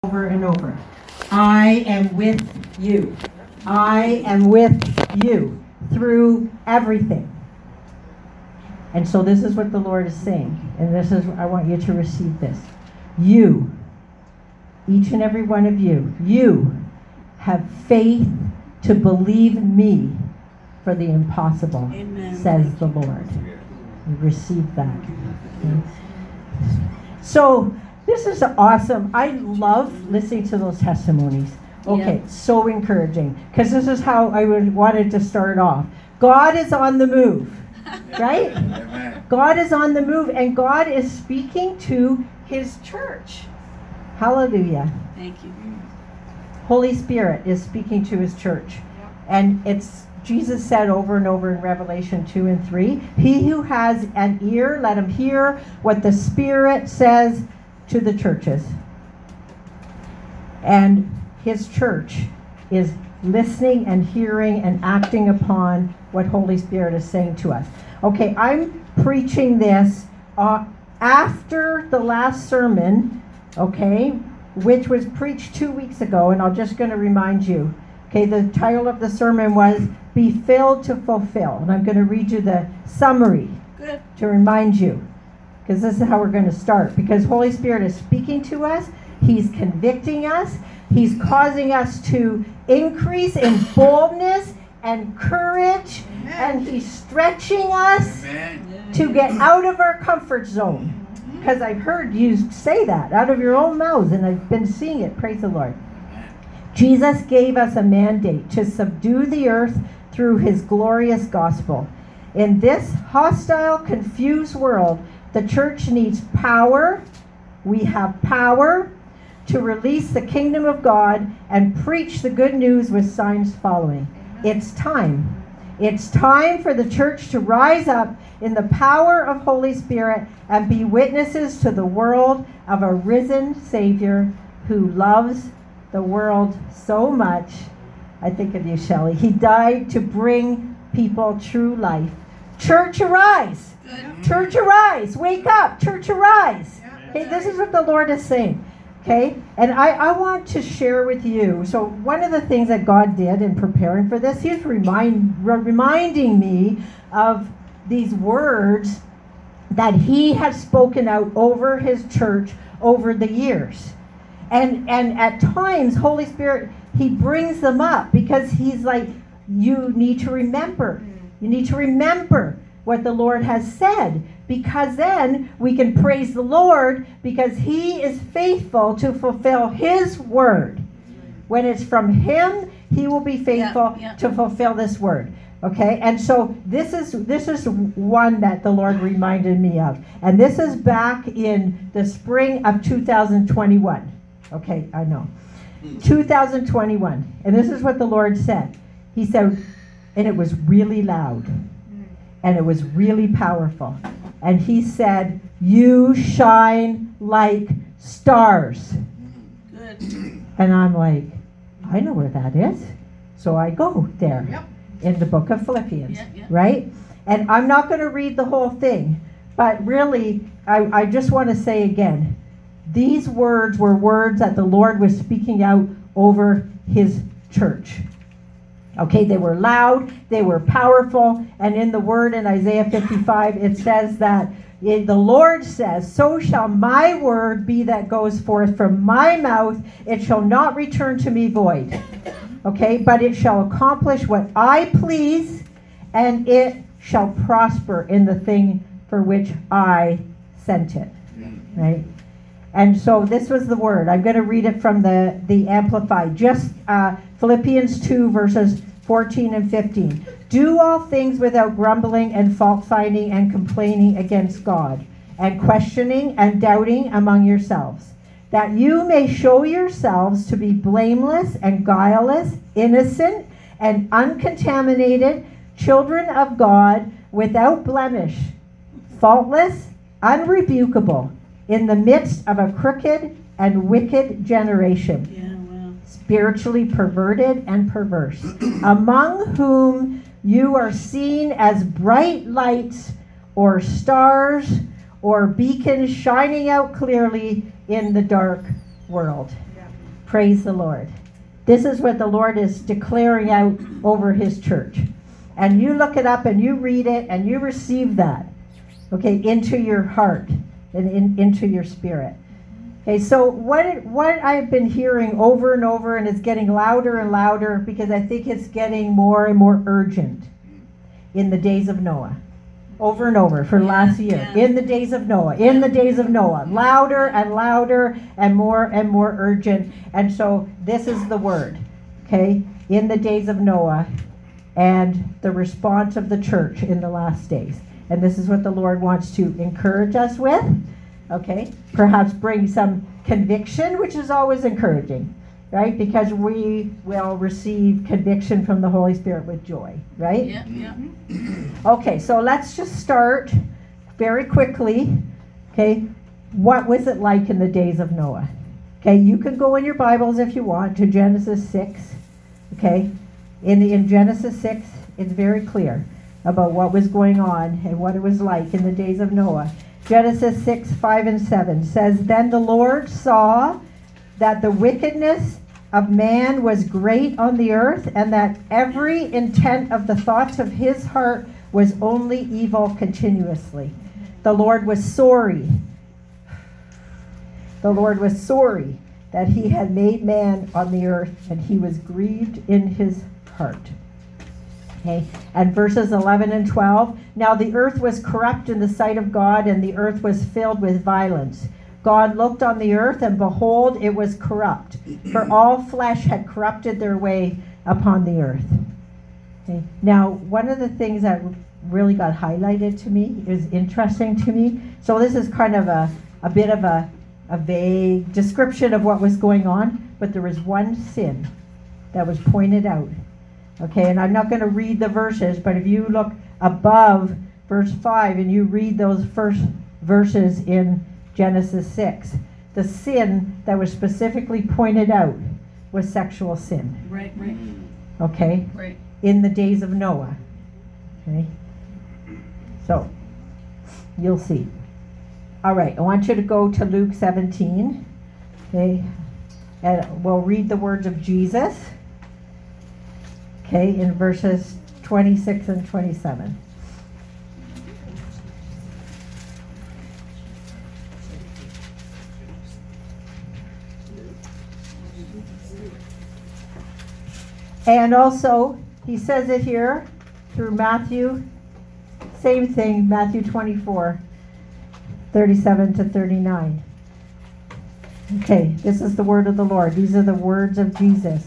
over and over. I am with you. I am with you through everything. And so this is what the Lord is saying. And this is, I want you to receive this. You, each and every one of you have faith to believe me for the impossible, Amen. Says the Lord. You receive that. Okay. So this is awesome. I love listening to those testimonies. Okay, Yeah. So encouraging. Because this is how I wanted to start off. God is on the move, right? Amen. God is on the move, and God is speaking to his church. Hallelujah. Thank you. Holy Spirit is speaking to his church. And it's Jesus said over and over in Revelation 2 and 3, he who has an ear, let him hear what the Spirit says to the churches. And his church is listening and hearing and acting upon what Holy Spirit is saying to us. Okay, I'm preaching this after the last sermon, okay, which was preached 2 weeks ago, and I'm just going to remind you. Okay, the title of the sermon was Be Filled to Fulfill. And I'm going to read you the summary Good. to remind you. Because this is how we're going to start. Because Holy Spirit is speaking to us. He's convicting us. He's causing us to increase in boldness and courage. And he's stretching us Amen. to get out of our comfort zone. Because I've heard you say that out of your own mouths. And I've been seeing it. Praise the Lord. Jesus gave us a mandate to subdue the earth through his glorious gospel. In this hostile, confused world, the church needs power. We have power to release the kingdom of God and preach the good news with signs following. It's time. It's time for the church to rise up in the power of Holy Spirit and be witnesses to the world of a risen Savior who loves the world so much. I think of you, Shelley. He died to bring people true life. Church, arise. Good. Church, arise. Wake up. Church, arise. Okay, this is what the Lord is saying. Okay, and I want to share with you. So one of the things that God did in preparing for this, He's reminding me of these words that He has spoken out over His church over the years. And at times, Holy Spirit, He brings them up because He's like, you need to remember. You need to remember what the Lord has said, because then we can praise the Lord because He is faithful to fulfill His word. When it's from Him, He will be faithful to fulfill this word. Okay, and so this is one that the Lord reminded me of. And this is back in the spring of 2021. Okay, I know. 2021. And this is what the Lord said. He said, and it was really loud. And it was really powerful. And He said, you shine like stars. Good. And I'm like, I know where that is. So I go there. Yep. In the book of Philippians, Yeah. right? And I'm not going to read the whole thing. But really, I just want to say again, these words were words that the Lord was speaking out over His church. Okay, they were loud, they were powerful, and in the word in Isaiah 55, it says that the Lord says, so shall my word be that goes forth from my mouth, it shall not return to me void. Okay, but it shall accomplish what I please, and it shall prosper in the thing for which I sent it. Right? And so this was the word. I'm going to read it from the Amplified. Just Philippians 2 verses 14 and 15. Do all things without grumbling and fault-finding and complaining against God, and questioning and doubting among yourselves, that you may show yourselves to be blameless and guileless, innocent and uncontaminated, children of God, without blemish, faultless, unrebukable, in the midst of a crooked and wicked generation, spiritually perverted and perverse, among whom you are seen as bright lights or stars or beacons shining out clearly in the dark world. Praise the Lord. This is what the Lord is declaring out over his church. And you look it up and you read it and you receive that, okay, into your heart and into your spirit. Okay, so what I've been hearing over and over, and it's getting louder and louder because I think it's getting more and more urgent in the days of Noah. Over and over for last year. Yeah. In the days of Noah. In the days of Noah. Louder and louder and more urgent. And so this is the word. Okay? In the days of Noah, and the response of the church in the last days. And this is what the Lord wants to encourage us with. Okay? Perhaps bring some conviction, which is always encouraging. Right? Because we will receive conviction from the Holy Spirit with joy. Right? Yeah, yeah. Okay, so let's just start very quickly. Okay, what was it like in the days of Noah? Okay, you can go in your Bibles if you want to Genesis 6. Okay, in Genesis 6, it's very clear about what was going on and what it was like in the days of Noah. Genesis 6, 5 and 7 says, "Then the Lord saw that the wickedness of man was great on the earth, and that every intent of the thoughts of his heart was only evil continuously. The Lord was sorry. The Lord was sorry that he had made man on the earth, and he was grieved in his heart." Okay, and verses 11 and 12, "Now the earth was corrupt in the sight of God, and the earth was filled with violence. God looked on the earth, and behold, it was corrupt, for all flesh had corrupted their way upon the earth." Okay. Now, one of the things that really got highlighted to me, is interesting to me. So this is kind of a bit of a vague description of what was going on, but there was one sin that was pointed out. Okay, and I'm not going to read the verses, but if you look above verse 5 and you read those first verses in Genesis 6, the sin that was specifically pointed out was sexual sin. Right. Okay? Right. In the days of Noah. Okay? So, you'll see. All right, I want you to go to Luke 17. Okay? And we'll read the words of Jesus. Okay, in verses 26 and 27. And also, he says it here through Matthew, same thing, Matthew 24, 37 to 39. Okay, this is the word of the Lord. These are the words of Jesus.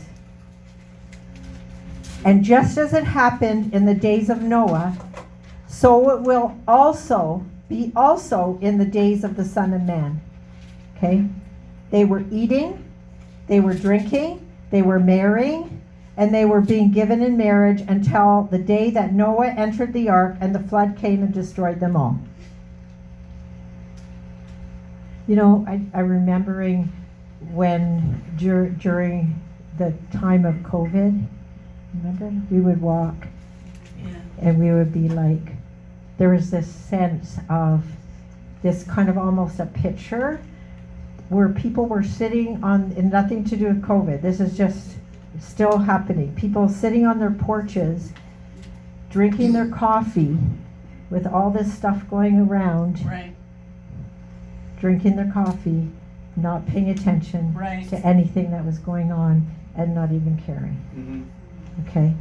"And just as it happened in the days of Noah, so it will also be in the days of the Son of Man." Okay? They were eating, they were drinking, they were marrying, and they were being given in marriage until the day that Noah entered the ark and the flood came and destroyed them all. You know, I'm remembering when during the time of COVID, remember, we would walk and we would be like, there was this sense of this kind of almost a picture where people were sitting on, and nothing to do with COVID, this is just still happening. People sitting on their porches, drinking their coffee with all this stuff going around. Right. Drinking their coffee, not paying attention Right. to anything that was going on, and not even caring. Mm-hmm. Okay?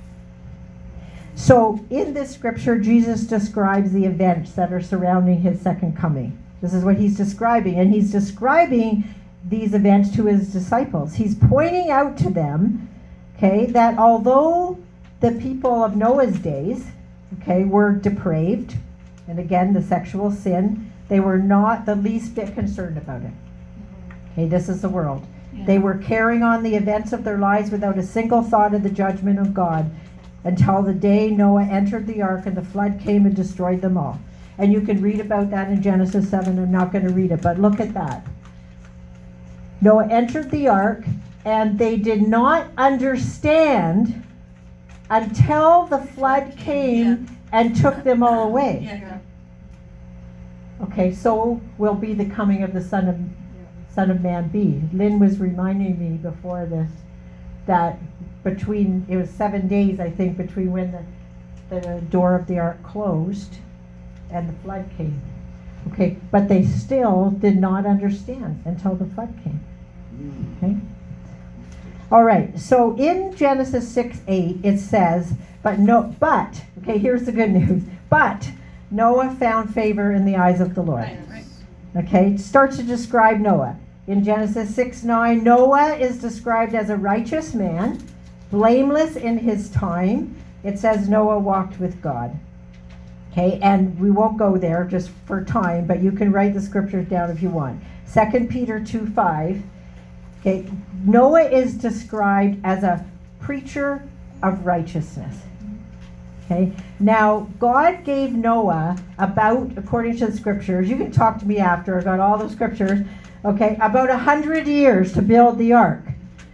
So in this scripture, Jesus describes the events that are surrounding his second coming. This is what he's describing, and he's describing these events to his disciples. He's pointing out to them, okay, that although the people of Noah's days, okay, were depraved, and again, the sexual sin, they were not the least bit concerned about it. Okay, this is the world. Yeah. They were carrying on the events of their lives without a single thought of the judgment of God until the day Noah entered the ark and the flood came and destroyed them all. And you can read about that in Genesis 7. I'm not going to read it, but look at that. Noah entered the ark, and they did not understand until the flood came and took them all away. Yeah. Okay, so will be the coming of the Son of Man be? Lynn was reminding me before this that it was 7 days, I think, between when the door of the ark closed and the flood came. Okay, but they still did not understand until the flood came. Okay? All right, so in Genesis 6:8 it says, okay, here's the good news. But Noah found favor in the eyes of the Lord. Right. Okay, it starts to describe Noah. In Genesis 6:9, Noah is described as a righteous man, blameless in his time. It says Noah walked with God. Okay, and we won't go there just for time, but you can write the scriptures down if you want. 2 Peter 2:5. Okay, Noah is described as a preacher of righteousness. Okay, now God gave Noah according to the scriptures, you can talk to me after, I got all the scriptures, okay, about 100 years to build the ark.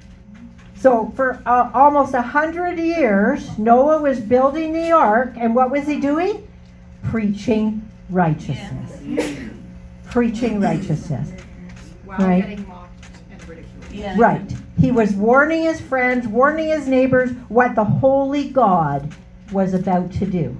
So for almost 100 years, Noah was building the ark, and what was he doing? Preaching righteousness. Yeah. Preaching righteousness. While Right. getting mocked and ridiculed. Yeah. Right. He was warning his friends, warning his neighbors what the holy God was about to do.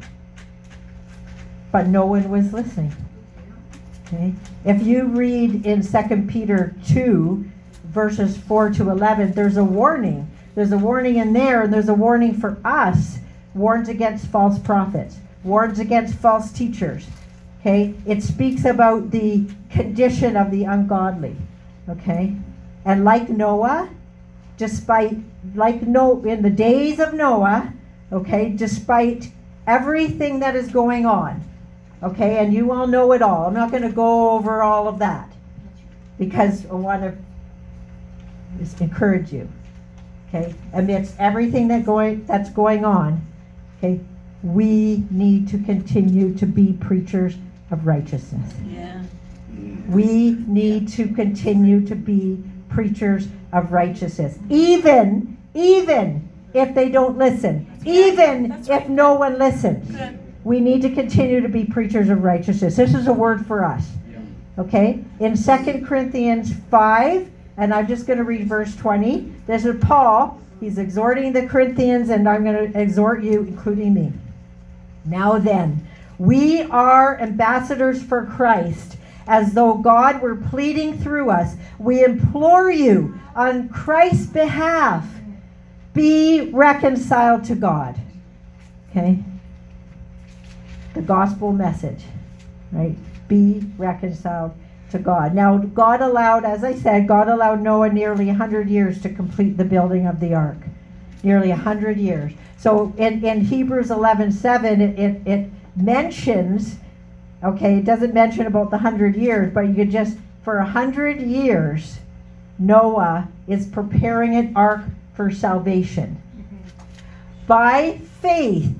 But no one was listening. Okay? If you read in 2 Peter 2, verses 4 to 11, there's a warning. There's a warning in there, and there's a warning for us. Warns against false prophets. Warns against false teachers. Okay? It speaks about the condition of the ungodly. Okay? And like Noah, in the days of Noah, okay, despite everything that is going on, okay, and you all know it all. I'm not going to go over all of that because I want to just encourage you, okay, amidst everything that's going on, okay, we need to continue to be preachers of righteousness. Yeah. We need to continue to be preachers of righteousness, even if they don't listen, even if no one listens. Good. We need to continue to be preachers of righteousness. This is a word for us. Okay? In 2 Corinthians 5, and I'm just going to read verse 20. This is Paul. He's exhorting the Corinthians, and I'm going to exhort you, including me. Now then, we are ambassadors for Christ, as though God were pleading through us. We implore you on Christ's behalf, be reconciled to God. Okay? The gospel message, right? Be reconciled to God. Now, God allowed, as I said, God allowed Noah nearly 100 years to complete the building of the ark. Nearly 100 years. So in Hebrews 11:7, it mentions, okay, it doesn't mention about the 100 years, but you could just, for 100 years, Noah is preparing an ark for salvation. By faith,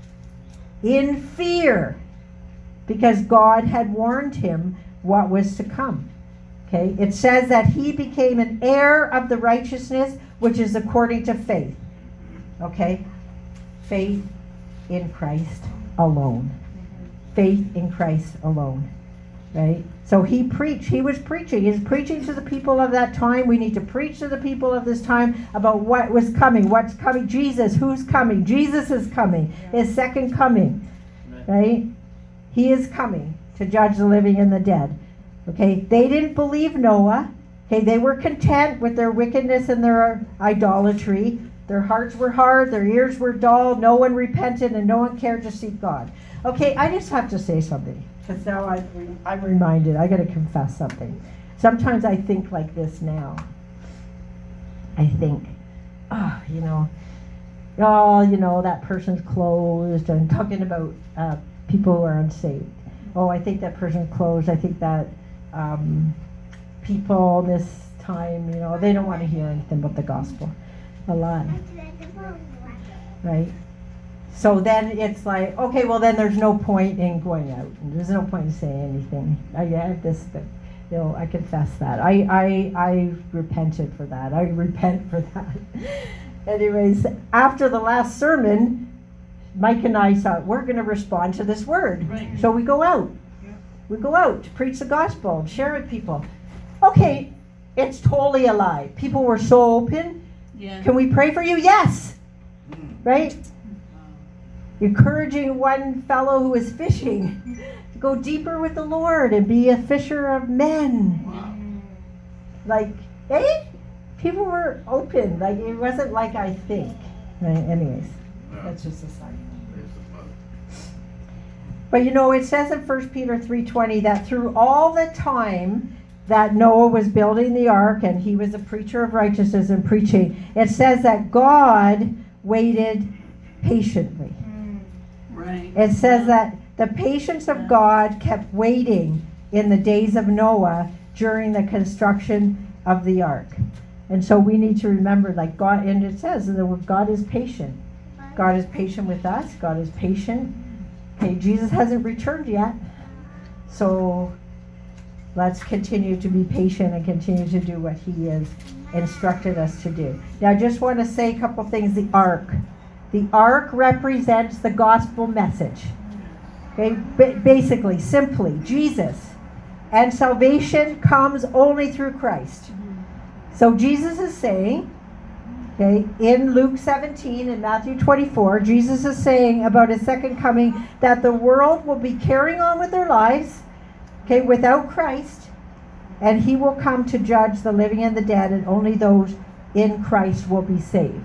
in fear, because God had warned him what was to come. Okay, it says that he became an heir of the righteousness which is according to faith. Okay, faith in Christ alone. Faith in Christ alone. Right? So he preached. He was preaching. He was preaching to the people of that time. We need to preach to the people of this time about what was coming. What's coming? Jesus. Who's coming? Jesus is coming. His second coming. Right? He is coming to judge the living and the dead. Okay? They didn't believe Noah. Okay? They were content with their wickedness and their idolatry. Their hearts were hard. Their ears were dull. No one repented and no one cared to seek God. Okay, I just have to say something. Because now I'm reminded, I got to confess something. Sometimes I think like this now. I think, that person's closed. And talking about people who are unsaved. Oh, I think that person's closed. I think that people this time, they don't want to hear anything but the gospel. A lot. Right? So then it's like, okay, well then there's no point in going out. There's no point in saying anything. I confess that. I repented for that. I repent for that. Anyways, after the last sermon, Mike and I thought, we're going to respond to this word. Right. So we go out. Yeah. We go out to preach the gospel and share with people. Okay, It's totally alive. People were so open. Yeah. Can we pray for you? Yes. Right? Encouraging one fellow who was fishing to go deeper with the Lord and be a fisher of men. Wow. Like, eh? People were open. Like, it wasn't like I think. Right? Anyways, that's just a side. But it says in 1 Peter 3:20 that through all the time that Noah was building the ark and he was a preacher of righteousness and preaching, it says that God waited patiently. Right. It says that the patience of God kept waiting in the days of Noah during the construction of the ark. And so we need to remember, like God, and it says that God is patient. God is patient with us. God is patient. Okay, Jesus hasn't returned yet. So let's continue to be patient and continue to do what he has instructed us to do. Now, I just want to say a couple things. The ark. The ark represents the gospel message. Okay, basically, simply, Jesus. And salvation comes only through Christ. So Jesus is saying, okay, in Luke 17 and Matthew 24, Jesus is saying about his second coming that the world will be carrying on with their lives, okay, without Christ, and he will come to judge the living and the dead, and only those in Christ will be saved.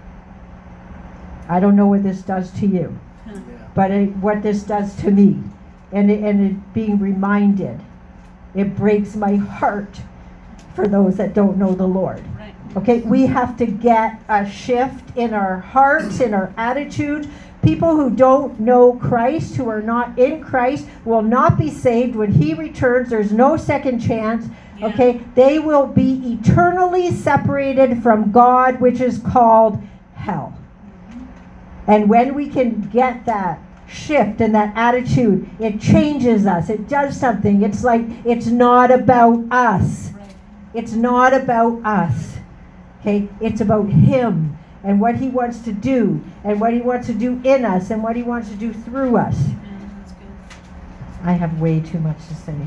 I don't know what this does to you, but what this does to me, and it being reminded, it breaks my heart for those that don't know the Lord. Right. Okay, we have to get a shift in our hearts, in our attitude. People who don't know Christ, who are not in Christ, will not be saved. When he returns, there's no second chance. Yeah. Okay, they will be eternally separated from God, which is called hell. And when we can get that shift and that attitude, it changes us. It does something. It's like, it's not about us. Right. It's not about us. Okay? It's about him and what he wants to do and what he wants to do in us and what he wants to do through us. Yeah, that's good. I have way too much to say.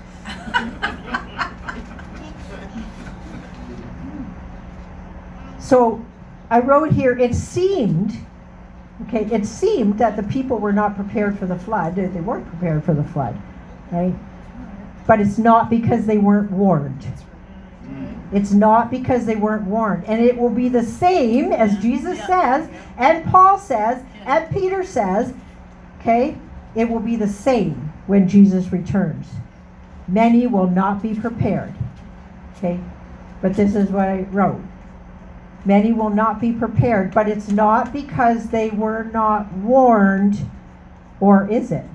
So I wrote here, it seemed that the people were not prepared for the flood. They weren't prepared for the flood, right? But it's not because they weren't warned. It's not because they weren't warned. And it will be the same as Jesus says, and Paul says, and Peter says, okay? It will be the same when Jesus returns. Many will not be prepared, okay? But this is what I wrote. Many will not be prepared, but it's not because they were not warned, or is it?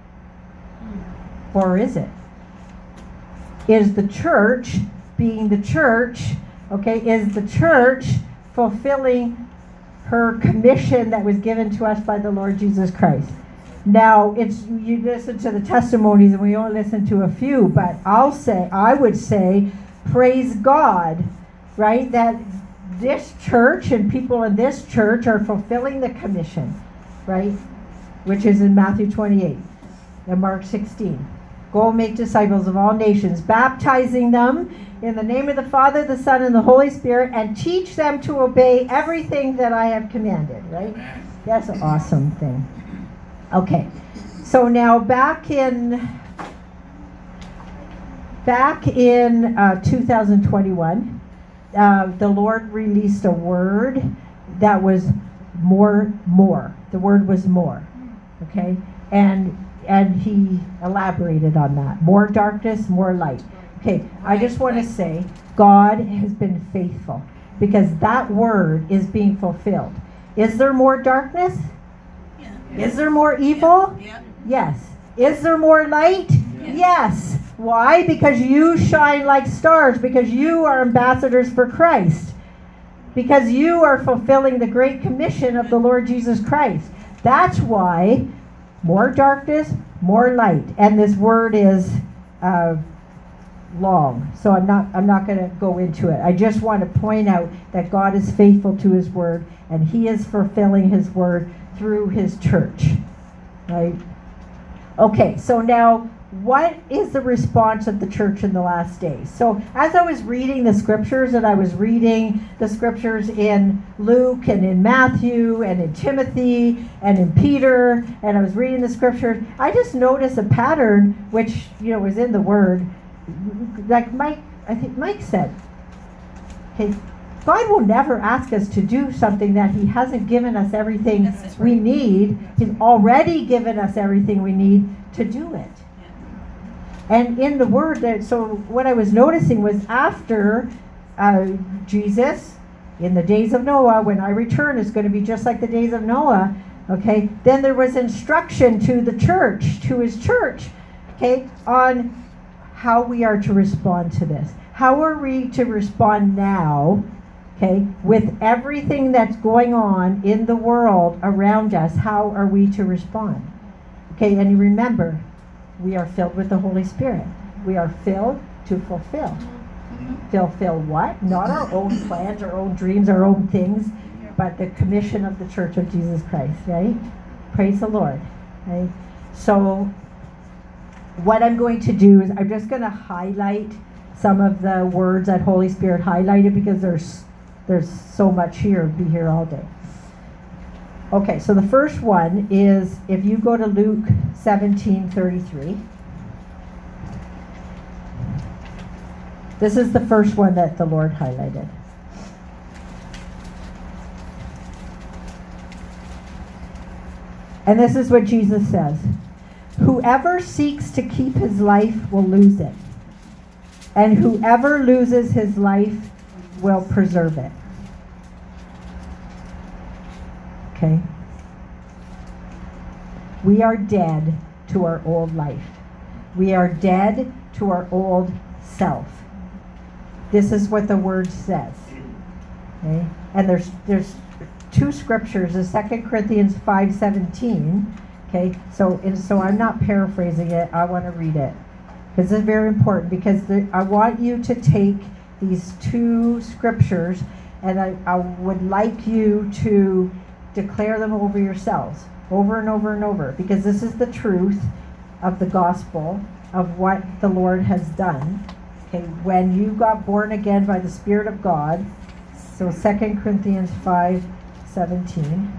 Or is it? Is the church, being the church, okay, is the church fulfilling her commission that was given to us by the Lord Jesus Christ? Now, you listen to the testimonies, and we only listen to a few, but I would say, praise God, right, that this church and people in this church are fulfilling the commission, right? Which is in Matthew 28 and Mark 16. Go make disciples of all nations, baptizing them in the name of the Father, the Son, and the Holy Spirit, and teach them to obey everything that I have commanded, right? That's an awesome thing. Okay, so now back in 2021, the Lord released a word that was more. The word was more, okay? And he elaborated on that. More darkness, more light. Okay, I just want to say, God has been faithful because that word is being fulfilled. Is there more darkness? Yeah. Is there more evil? Yeah. Yes. Is there more light? Yeah. Yes. Why? Because you shine like stars, because you are ambassadors for Christ, because you are fulfilling the great commission of the Lord Jesus Christ. That's why more darkness, more light. And this word is long, so I'm not going to go into it. I just want to point out that God is faithful to his word, and he is fulfilling his word through his church, right? Okay, so now what is the response of the church in the last days? So as I was reading the scriptures, and I was reading the scriptures in Luke and in Matthew and in Timothy and in Peter, and I was reading the scriptures, I just noticed a pattern which, was in the Word. Like I think Mike said, okay, God will never ask us to do something that He hasn't given us everything That's we right. need. He's already given us everything we need to do it. And in the Word, so what I was noticing was after Jesus, in the days of Noah, when I return, it's going to be just like the days of Noah, okay? Then there was instruction to the church, to His church, okay, on how we are to respond to this. How are we to respond now, okay, with everything that's going on in the world around us? How are we to respond? Okay, and you remember, we are filled with the Holy Spirit. We are filled to fulfill. Fulfill what? Not our own plans, our own dreams, our own things, but the commission of the Church of Jesus Christ, right? Praise the Lord, right? So what I'm going to do is I'm just going to highlight some of the words that Holy Spirit highlighted, because there's so much here. Be here all day. Okay, so the first one is, if you go to Luke 17:33. This is the first one that the Lord highlighted. And this is what Jesus says. Whoever seeks to keep his life will lose it. And whoever loses his life will preserve it. Okay? We are dead to our old life. We are dead to our old self. This is what the Word says. Okay? And there's two scriptures, the 2 Corinthians 5:17. Okay? So I'm not paraphrasing it. I want to read it. Because it's very important, because I want you to take these two scriptures, and I would like you to declare them over yourselves, over and over and over, because this is the truth of the gospel of what the Lord has done. Okay, when you got born again by the Spirit of God. So 2 Corinthians 5:17.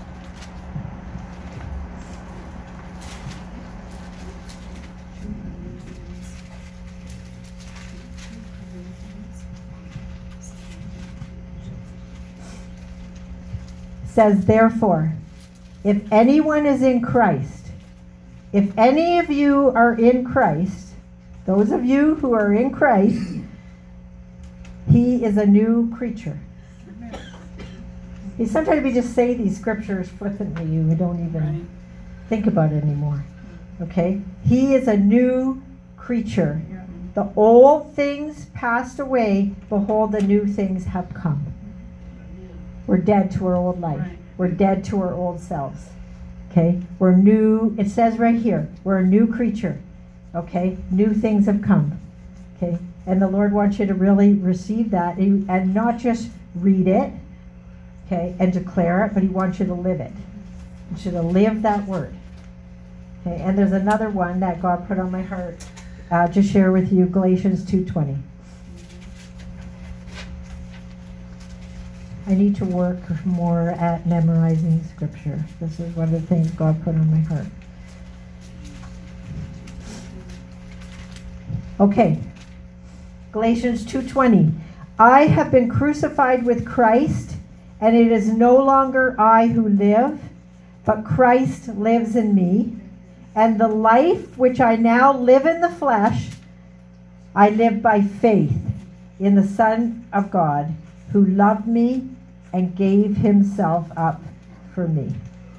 Says, therefore, if anyone is in Christ, if any of you are in Christ, those of you who are in Christ, he is a new creature. Sometimes we just say these scriptures flippantly, we don't even think about it anymore. Okay? He is a new creature. The old things passed away, behold, the new things have come. We're dead to our old life. Right. We're dead to our old selves. Okay? We're new. It says right here, we're a new creature. Okay? New things have come. Okay? And the Lord wants you to really receive that and not just read it, okay, and declare it, but He wants you to live it. He wants you to live that word. Okay? And there's another one that God put on my heart to share with you, Galatians 2:20. I need to work more at memorizing scripture. This is one of the things God put on my heart. Okay. Galatians 2:20. I have been crucified with Christ, and it is no longer I who live, but Christ lives in me. And the life which I now live in the flesh, I live by faith in the Son of God, who loved me and gave Himself up for me.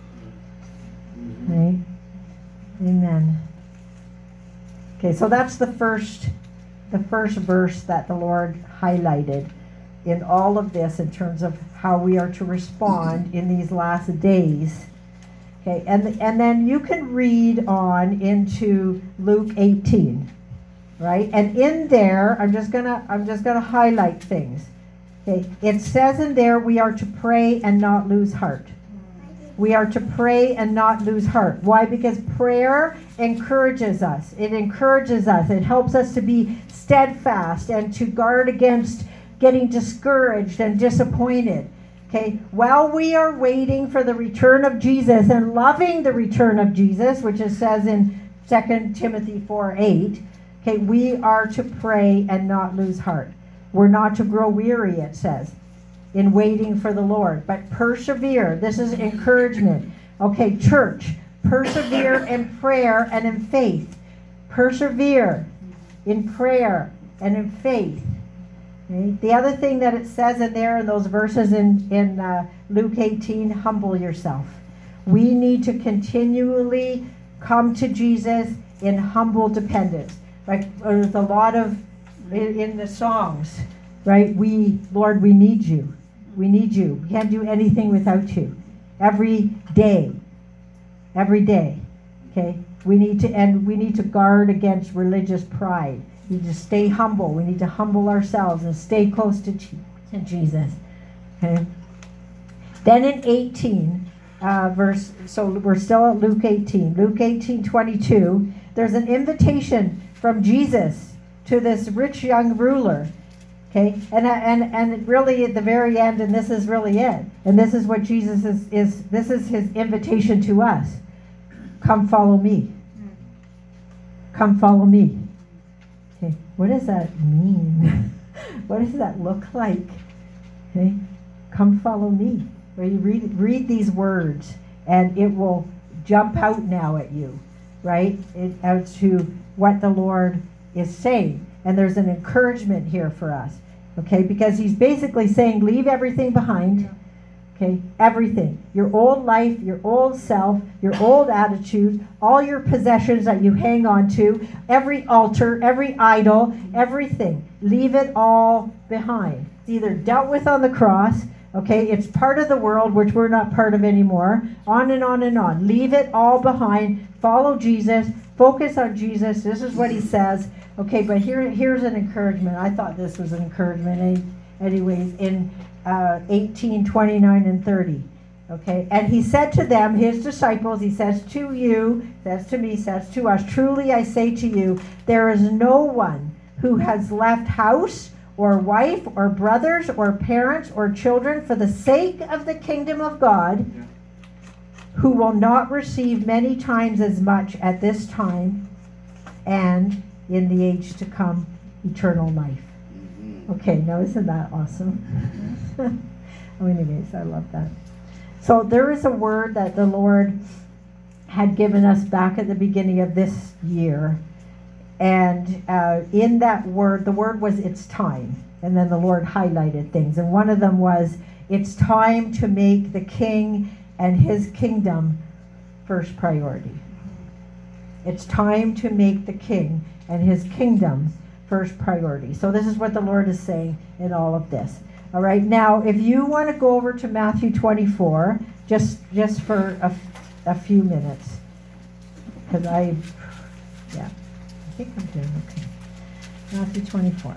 Okay? Amen. Okay, so that's the first verse that the Lord highlighted in all of this in terms of how we are to respond in these last days. Okay, and then you can read on into Luke 18, right? And in there, I'm just gonna highlight things. Okay, it says in there we are to pray and not lose heart. We are to pray and not lose heart. Why? Because prayer encourages us. It encourages us. It helps us to be steadfast and to guard against getting discouraged and disappointed. Okay, while we are waiting for the return of Jesus and loving the return of Jesus, which it says in 2 Timothy 4:8, okay, we are to pray and not lose heart. We're not to grow weary, it says, in waiting for the Lord, but persevere. This is encouragement. Okay, church, persevere in prayer and in faith. Persevere in prayer and in faith. Okay? The other thing that it says in there in those verses in Luke 18, humble yourself. We need to continually come to Jesus in humble dependence. Like there's a lot of in the songs, right? Lord, we need you. We need you. We can't do anything without you. Every day. Okay? We need to guard against religious pride. We need to stay humble. We need to humble ourselves and stay close to Jesus. Okay? Then in 18, so we're still at Luke 18. Luke 18:22, there's an invitation from Jesus to this rich young ruler. Okay, and really at the very end, and this is really it. And this is what Jesus is this is his invitation to us. Come follow me. Come follow me. Okay, what does that mean? What does that look like? Okay, come follow me. Where you read these words, and it will jump out now at you, right? As to what the Lord is saying. And there's an encouragement here for us, okay? Because he's basically saying, leave everything behind, okay? Everything. Your old life, your old self, your old attitude, all your possessions that you hang on to, every altar, every idol, everything. Leave it all behind. It's either dealt with on the cross, okay? It's part of the world, which we're not part of anymore. On and on and on. Leave it all behind. Follow Jesus. Focus on Jesus. This is what he says. Okay, but here's an encouragement. I thought this was an encouragement anyways, in 18, 29, and 30. Okay, and he said to them, his disciples, he says to you, says to me, says to us, truly I say to you, there is no one who has left house or wife or brothers or parents or children for the sake of the kingdom of God who will not receive many times as much at this time and in the age to come, eternal life. Okay, now isn't that awesome? Anyways, I love that. So there is a word that the Lord had given us back at the beginning of this year. And in that word, the word was, it's time. And then the Lord highlighted things. And one of them was, it's time to make the king and his kingdom first priority. It's time to make the king and his kingdom first priority. So this is what the Lord is saying in all of this. All right, now if you want to go over to Matthew 24, just for a few minutes, because I think I'm doing okay. Matthew 24.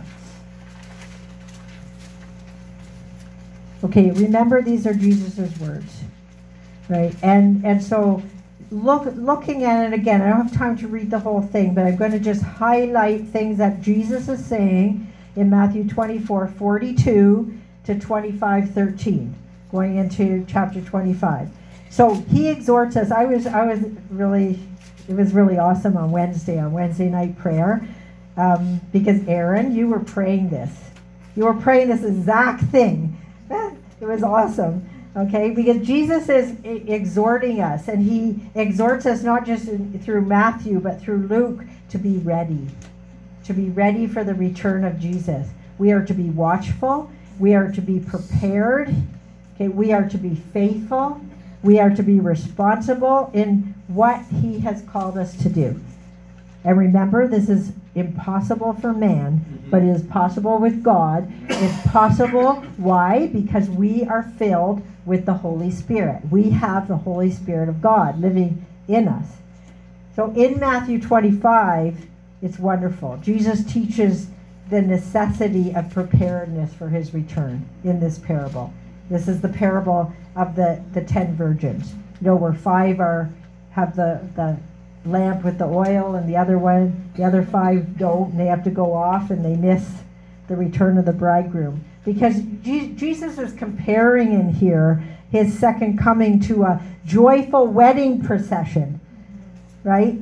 Okay, remember these are Jesus' words, right? And so looking at it again, I don't have time to read the whole thing, but I'm going to just highlight things that Jesus is saying in Matthew 24, 42 to 25, 13, going into chapter 25. So he exhorts us. It was really awesome on Wednesday night prayer, because Aaron, you were praying this. You were praying this exact thing. It was awesome. Okay, because Jesus is exhorting us, and he exhorts us not just through Matthew, but through Luke, to be ready for the return of Jesus. We are to be watchful. We are to be prepared. Okay, we are to be faithful. We are to be responsible in what he has called us to do. And remember, this is impossible for man, but it is possible with God. It's possible. Why? Because we are filled with the Holy Spirit. We have the Holy Spirit of God living in us. So in Matthew 25, it's wonderful. Jesus teaches the necessity of preparedness for his return in this parable. This is the parable of the 10 virgins. where 5 have the lamp with the oil, and the other 5 don't, and they have to go off and they miss the return of the bridegroom. Because Jesus is comparing in here his second coming to a joyful wedding procession, right?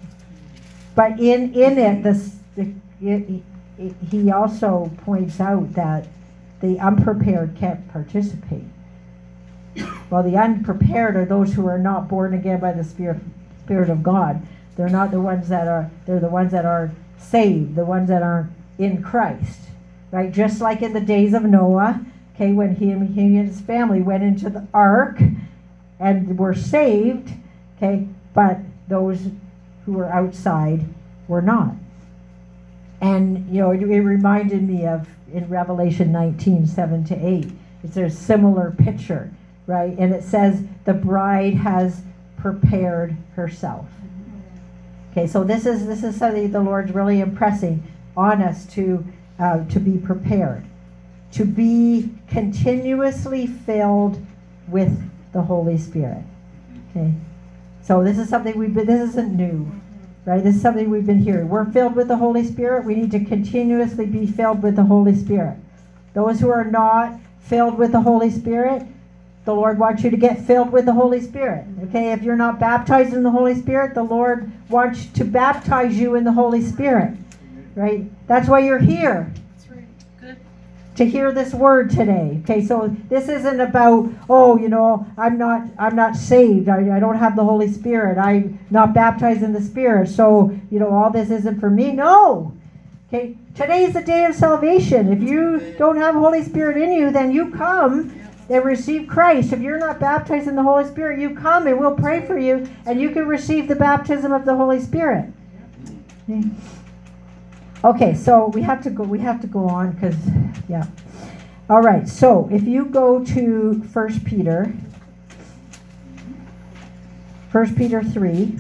But in it, he also points out that the unprepared can't participate. Well, the unprepared are those who are not born again by the Spirit of God. They're not the ones that are. They're the ones that are saved, the ones that are in Christ, right? Just like in the days of Noah, okay, when he and his family went into the ark and were saved, okay, but those who were outside were not. And, it reminded me of in Revelation 19:7-8. It's a similar picture, right? And it says the bride has prepared herself. Okay, so this is something the Lord's really impressing on us to be prepared, to be continuously filled with the Holy Spirit. Okay, so this is something this isn't new, right? This is something we've been hearing. We're filled with the Holy Spirit. We need to continuously be filled with the Holy Spirit. Those who are not filled with the Holy Spirit, the Lord wants you to get filled with the Holy Spirit. Okay, if you're not baptized in the Holy Spirit, the Lord wants to baptize you in the Holy Spirit. Right? That's why you're here. That's right. Good. To hear this word today. Okay, so this isn't about, I'm not saved. I don't have the Holy Spirit. I'm not baptized in the Spirit. So, all this isn't for me. No. Okay, today is the day of salvation. If you don't have Holy Spirit in you, then you come and receive Christ. If you're not baptized in the Holy Spirit, you come and we'll pray for you, and you can receive the baptism of the Holy Spirit. Okay, so we have to go on because, yeah. All right, so if you go to 1 Peter 3.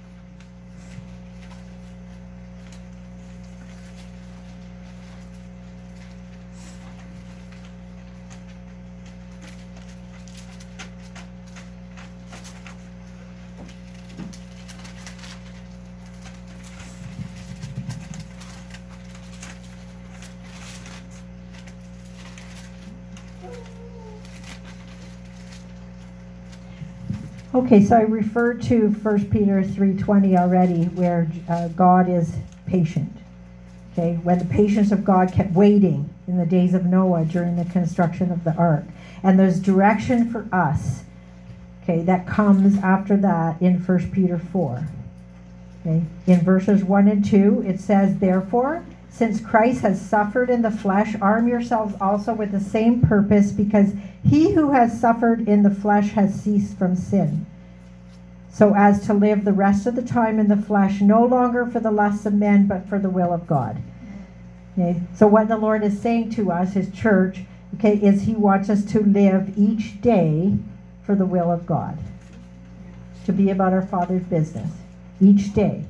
Okay, so I referred to 1 Peter 3:20 already, where God is patient. Okay, when the patience of God kept waiting in the days of Noah during the construction of the ark. And there's direction for us, okay, that comes after that in 1 Peter 4. Okay, in verses 1 and 2, it says, "Therefore, since Christ has suffered in the flesh, arm yourselves also with the same purpose, because he who has suffered in the flesh has ceased from sin, so as to live the rest of the time in the flesh, no longer for the lusts of men, but for the will of God." Okay? So what the Lord is saying to us, his church, okay, is he wants us to live each day for the will of God, to be about our Father's business. Each day.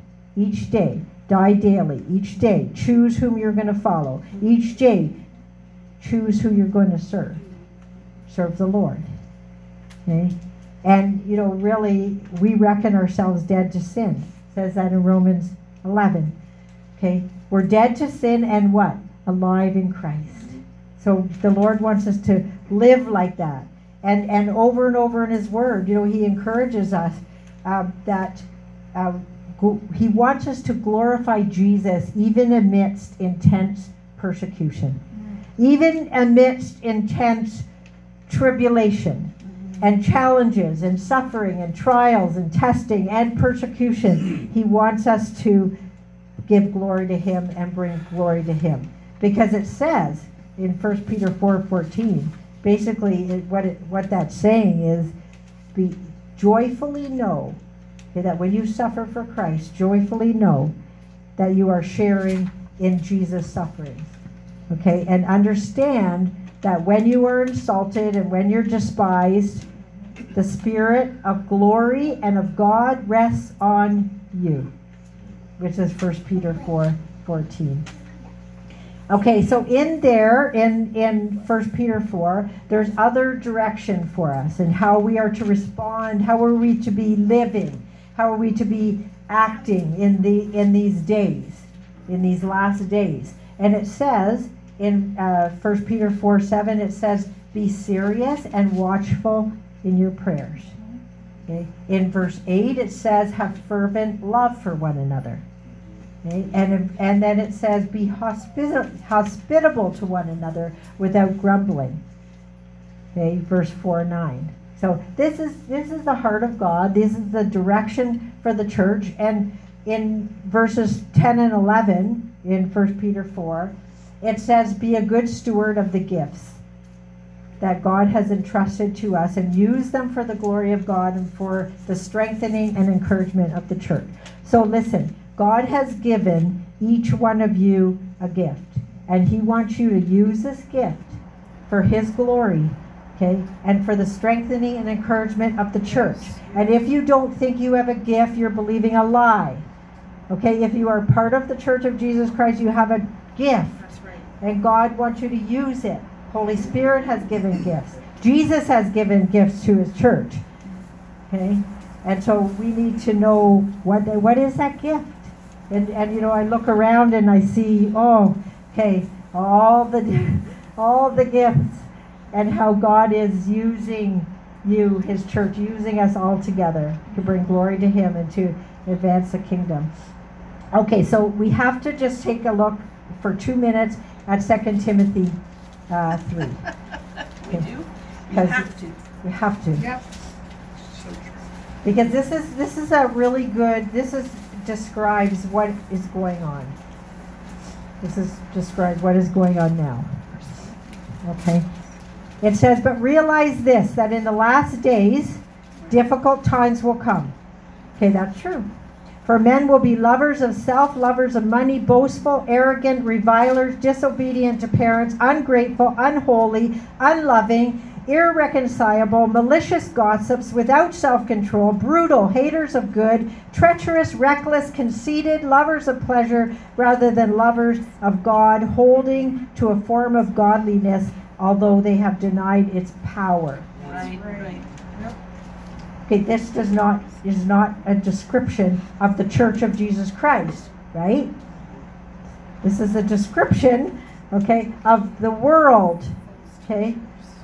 Die daily. Each day. Choose whom you're going to follow. Each day. Choose who you're going to serve. Serve the Lord. Okay? And, really, we reckon ourselves dead to sin. It says that in Romans 11. Okay? We're dead to sin and what? Alive in Christ. So the Lord wants us to live like that. And over in his word, he encourages us that he wants us to glorify Jesus even amidst intense persecution. Even amidst intense tribulation and challenges and suffering and trials and testing and persecution. He wants us to give glory to him and bring glory to him. Because it says in 1 Peter 4:14, basically what that's saying is, be joyfully know, okay, that when you suffer for Christ, joyfully know that you are sharing in Jesus' sufferings. Okay, and understand that when you are insulted and when you're despised, the Spirit of glory and of God rests on you, which is 1 Peter 4:14. Okay, so in there, in 1 Peter 4, there's other direction for us and how we are to respond, how are we to be living, how are we to be acting in these days, in these last days. And it says in 1 Peter 4:7, it says, be serious and watchful in your prayers. Okay? In verse 8, it says, have fervent love for one another. Okay? And then it says, be hospitable to one another without grumbling. Okay? Verse 4:9. So this is the heart of God. This is the direction for the church. And in verses 10 and 11 in 1 Peter 4, it says, be a good steward of the gifts that God has entrusted to us and use them for the glory of God and for the strengthening and encouragement of the church. So listen, God has given each one of you a gift, and he wants you to use this gift for his glory, okay, and for the strengthening and encouragement of the church. And if you don't think you have a gift, you're believing a lie. Okay, if you are part of the Church of Jesus Christ, you have a gift. That's right. And God wants you to use it. Holy Spirit has given gifts. Jesus has given gifts to his church. Okay? And so we need to know what is that gift? And you know, I look around and I see, all the gifts and how God is using you, his church, using us all together to bring glory to him and to advance the kingdom. Okay, so we have to just take a look for 2 minutes at 2 Timothy 3. We do? You Because- have to. We have to. Yep. So true. Because this is a really good, describes what is going on. Describes what is going on now. Okay. It says, but realize this, that in the last days, difficult times will come. Okay, that's true. For men will be lovers of self, lovers of money, boastful, arrogant, revilers, disobedient to parents, ungrateful, unholy, unloving, irreconcilable, malicious gossips, without self-control, brutal, haters of good, treacherous, reckless, conceited, lovers of pleasure rather than lovers of God, holding to a form of godliness, although they have denied its power. Right. Yep. Okay, this is not a description of the Church of Jesus Christ, right? This is a description, okay, of the world, okay?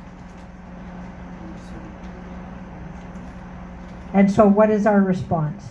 And so what is our response?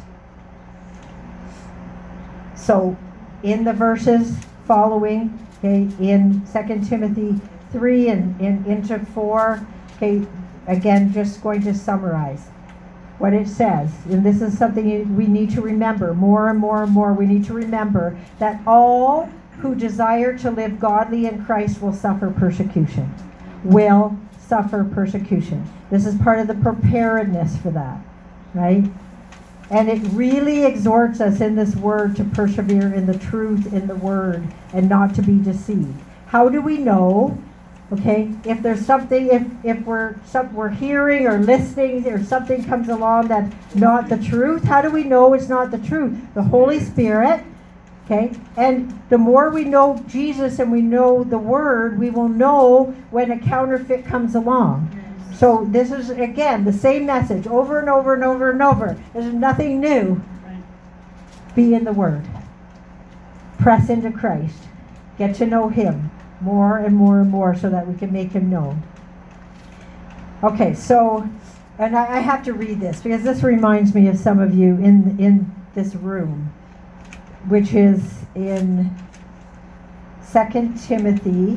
So in the verses following, okay, in 2 Timothy 3 and into 4, okay, again, just going to summarize what it says. And this is something we need to remember more and more and more. We need to remember that all who desire to live godly in Christ will suffer persecution. Will suffer persecution. This is part of the preparedness for that, right? And it really exhorts us in this word to persevere in the truth in the word and not to be deceived. How do we know? Okay, if there's something, if we're hearing or listening or something comes along that's not the truth, how do we know it's not the truth? The Holy Spirit, okay? And the more we know Jesus and we know the Word, we will know when a counterfeit comes along. So this is, again, the same message over and over and over and over. There's nothing new. Right. Be in the Word. Press into Christ. Get to know Him more and more and more so that we can make Him known. Okay, so, and I have to read this because this reminds me of some of you in this room, which is in 2 Timothy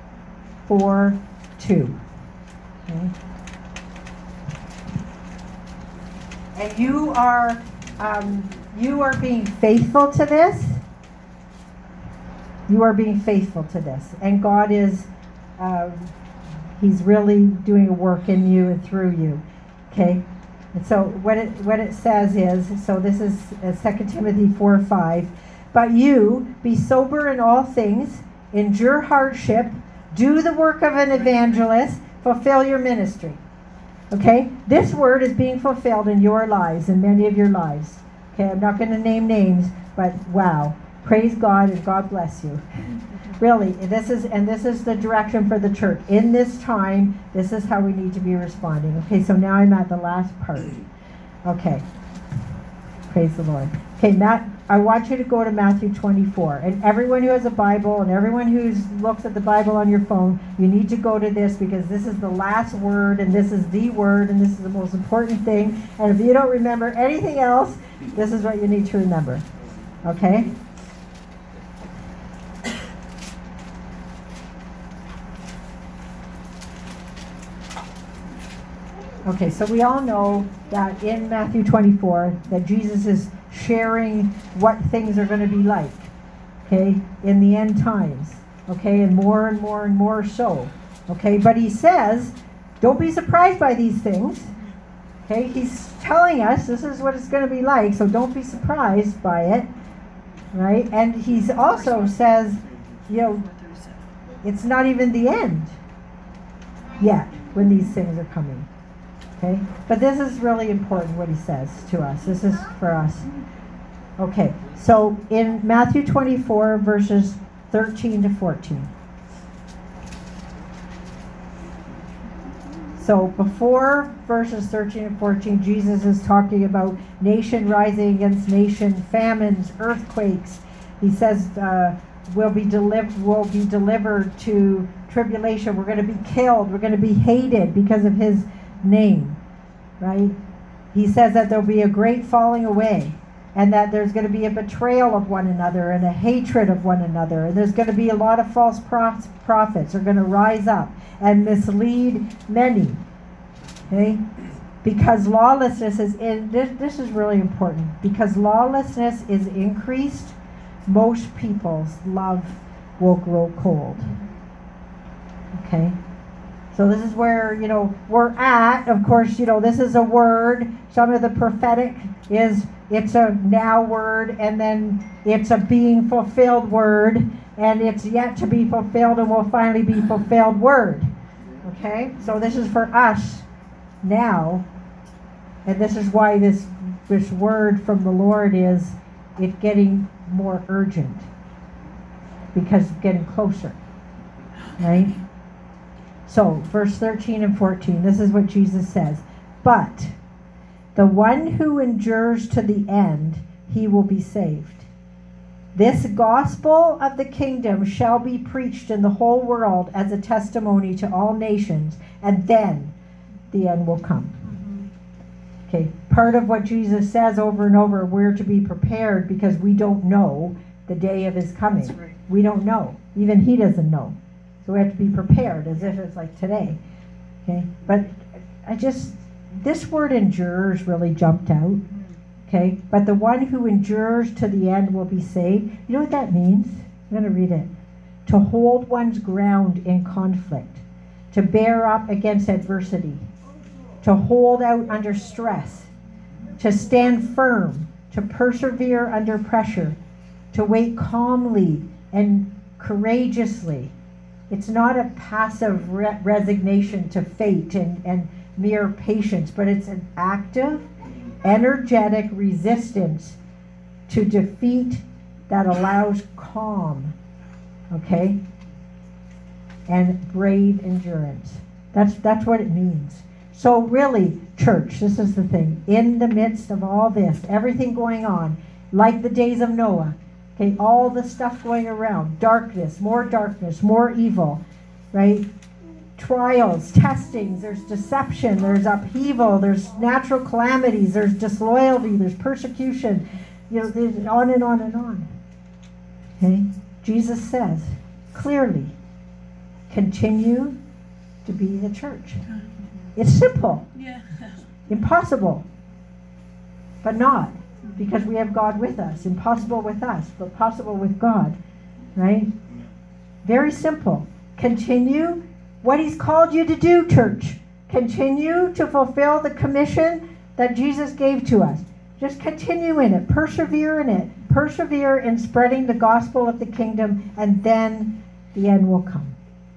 4:2. Okay. And you are being faithful to this. You are being faithful to this. And God is, He's really doing a work in you and through you. Okay? And so what it says is, so this is 2 Timothy 4:5. But you, be sober in all things, endure hardship, do the work of an evangelist, fulfill your ministry. Okay? This word is being fulfilled in your lives, in many of your lives. Okay? I'm not going to name names, but wow. Praise God and God bless you. Really, this is the direction for the church. In this time, this is how we need to be responding. Okay, so now I'm at the last part. Okay. Praise the Lord. Okay, Matt, I want you to go to Matthew 24. And everyone who has a Bible and everyone who looks at the Bible on your phone, you need to go to this because this is the last word and this is the word and this is the most important thing. And if you don't remember anything else, this is what you need to remember. Okay? Okay, so we all know that in Matthew 24 that Jesus is sharing what things are going to be like, okay, in the end times, okay, and more and more and more so, okay, but he says, don't be surprised by these things, okay, he's telling us this is what it's going to be like, so don't be surprised by it, right, and he also says, you know, it's not even the end yet when these things are coming. Okay, but this is really important what he says to us. This is for us. Okay, so in Matthew 24, verses 13 to 14. So before verses 13 and 14, Jesus is talking about nation rising against nation, famines, earthquakes. He says we'll be delivered to tribulation. We're going to be killed. We're going to be hated because of his name, right? He says that there'll be a great falling away and that there's going to be a betrayal of one another and a hatred of one another, and there's going to be a lot of false prophets are going to rise up and mislead many, okay? Because lawlessness is this is really important, because lawlessness is increased, most people's love will grow cold. Okay? So this is where, you know, we're at. Of course, you know, this is a word. Some of the prophetic it's a now word, and then it's a being fulfilled word, and it's yet to be fulfilled and will finally be fulfilled word. Okay? So this is for us now, and this is why this word from the Lord is it's getting more urgent because it's getting closer. Right? So, verse 13 and 14, this is what Jesus says. But the one who endures to the end, he will be saved. This gospel of the kingdom shall be preached in the whole world as a testimony to all nations, and then the end will come. Okay, part of what Jesus says over and over, we're to be prepared because we don't know the day of his coming. That's right. We don't know. Even he doesn't know. So we have to be prepared as if it's like today. Okay? But this word endures really jumped out. Okay? But the one who endures to the end will be saved. You know what that means? I'm going to read it. To hold one's ground in conflict. To bear up against adversity. To hold out under stress. To stand firm. To persevere under pressure. To wait calmly and courageously. It's not a passive resignation to fate and mere patience, but it's an active, energetic resistance to defeat that allows calm, okay, and brave endurance. That's what it means. So really, church, this is the thing. In the midst of all this, everything going on, like the days of Noah, okay, all the stuff going around, darkness, more evil, right? Trials, testings, there's deception, there's upheaval, there's natural calamities, there's disloyalty, there's persecution, you know, there's on and on and on. Okay? Jesus says clearly, continue to be the church. It's simple, Yeah. impossible, but not. Because we have God with us. Impossible with us, but possible with God. Right? Very simple. Continue what he's called you to do, church. Continue to fulfill the commission that Jesus gave to us. Just continue in it. Persevere in it. Persevere in spreading the gospel of the kingdom, and then the end will come.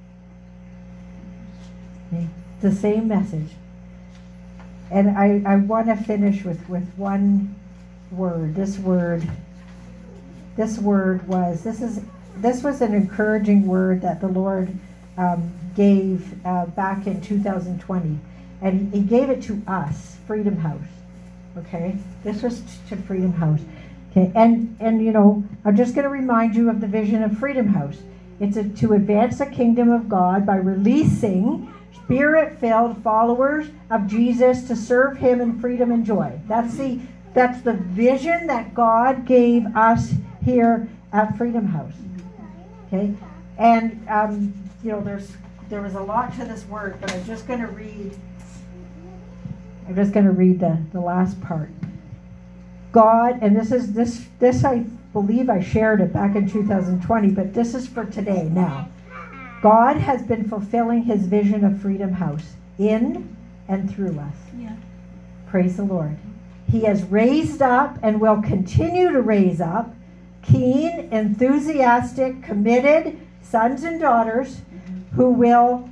Okay? The same message. And I want to finish with one word, this word, this word was, this was an encouraging word that the Lord gave back in 2020. And he gave it to us, Freedom House. Okay? This was to Freedom House. Okay, and I'm just going to remind you of the vision of Freedom House. It's to advance the kingdom of God by releasing Spirit-filled followers of Jesus to serve Him in freedom and joy. That's the vision that God gave us here at Freedom House. Okay, and there was a lot to this word, but I'm just going to read the last part. God, and this I believe I shared it back in 2020, but this is for today now. God has been fulfilling His vision of Freedom House in and through us. Yeah. Praise the Lord. He has raised up and will continue to raise up keen, enthusiastic, committed sons and daughters who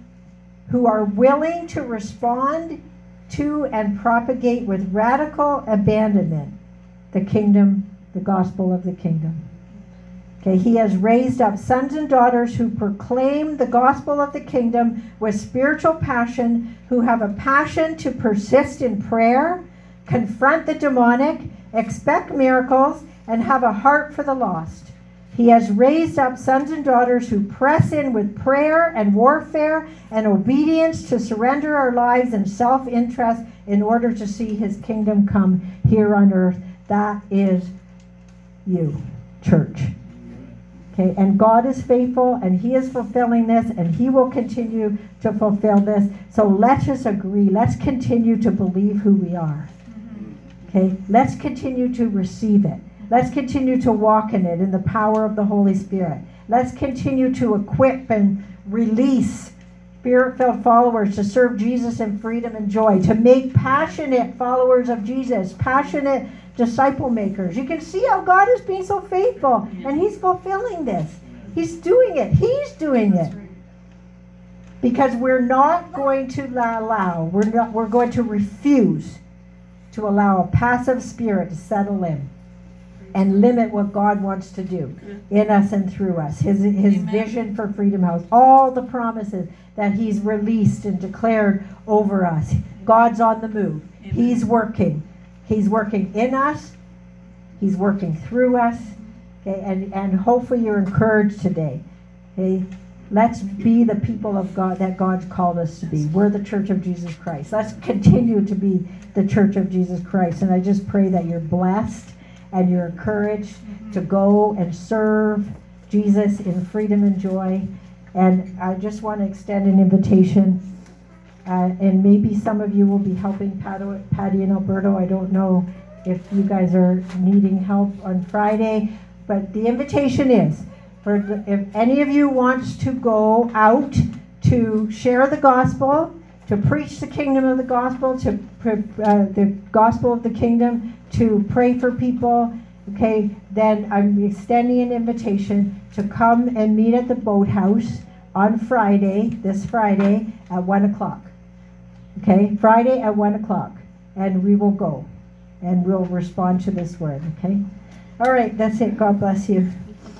are willing to respond to and propagate with radical abandonment the kingdom, the gospel of the kingdom. Okay, He has raised up sons and daughters who proclaim the gospel of the kingdom with spiritual passion, who have a passion to persist in prayer, confront the demonic, expect miracles, and have a heart for the lost. He has raised up sons and daughters who press in with prayer and warfare and obedience to surrender our lives and self-interest in order to see His kingdom come here on earth. That is you, church. Okay, and God is faithful, and He is fulfilling this, and He will continue to fulfill this. So let's just agree. Let's continue to believe who we are. Okay, let's continue to receive it. Let's continue to walk in it in the power of the Holy Spirit. Let's continue to equip and release Spirit-filled followers to serve Jesus in freedom and joy, to make passionate followers of Jesus, passionate disciple makers. You can see how God is being so faithful, and He's fulfilling this. He's doing it. He's doing it. Because we're not going to allow, we're going to refuse to allow a passive spirit to settle in and limit what God wants to do in us and through us. His vision for Freedom House, all the promises that He's released and declared over us. God's on the move. Amen. He's working. He's working in us. He's working through us. Okay, and hopefully you're encouraged today. Okay, let's be the people of God that God's called us to be. We're the Church of Jesus Christ. Let's continue to be the Church of Jesus Christ. And I just pray that you're blessed and you're encouraged to go and serve Jesus in freedom and joy. And I just want to extend an invitation. And maybe some of you will be helping Patty and Alberto. I don't know if you guys are needing help on Friday. But the invitation is, if any of you wants to go out to share the gospel, to preach the kingdom of the gospel, the gospel of the kingdom, to pray for people, okay, then I'm extending an invitation to come and meet at the Boathouse on Friday, this Friday, at 1 o'clock. Okay, Friday at 1 o'clock. And we will go. And we'll respond to this word, okay? All right, that's it. God bless you.